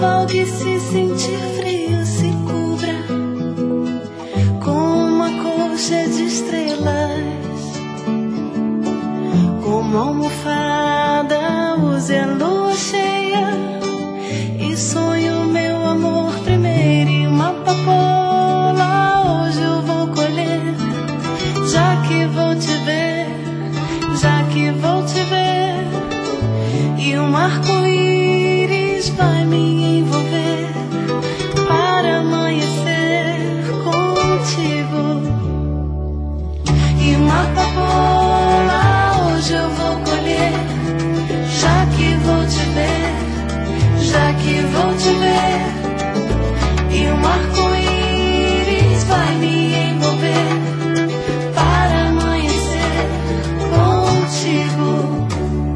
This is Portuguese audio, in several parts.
afogue, se sentir frio, se cubra com uma colcha de estrelas, como almofada, use a lua cheia e sonhe o meu amor primeiro. E uma papoula hoje eu vou colher, já que vou te ver, já que vou te ver. E um arco-íris vai me envolver para amanhecer contigo. E uma papoula hoje eu vou colher, já que vou te ver, já que vou te ver. E um arco-íris vai me envolver para amanhecer contigo.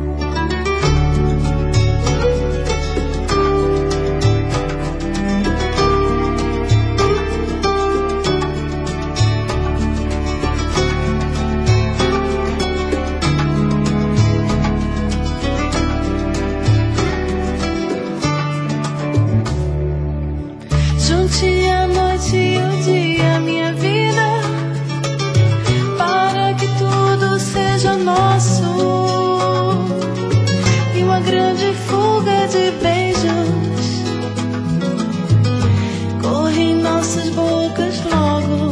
Junte a noite e o dia, minha vida, para que tudo seja nosso. E uma grande fuga de beijos corre em nossas bocas logo.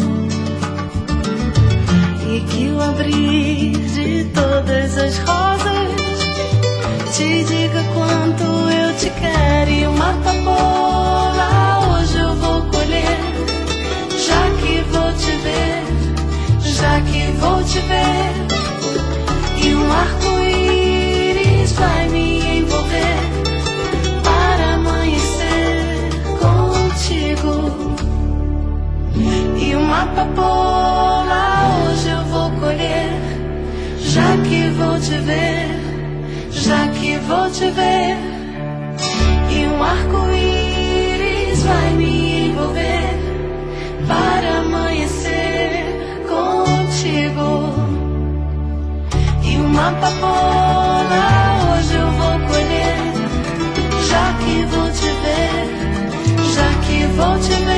E que o abrir de todas as rosas te diga quanto eu te quero. E uma papoula hoje eu vou colher, já que vou te ver, já que vou te ver. E um arco-íris vai me envolver para amanhecer contigo. E uma papoula hoje eu vou colher, já que vou te ver, já que vou te ver. E um arco-íris vai me envolver para amanhecer contigo. E uma papoula hoje eu vou colher, já que vou te ver, já que vou te ver.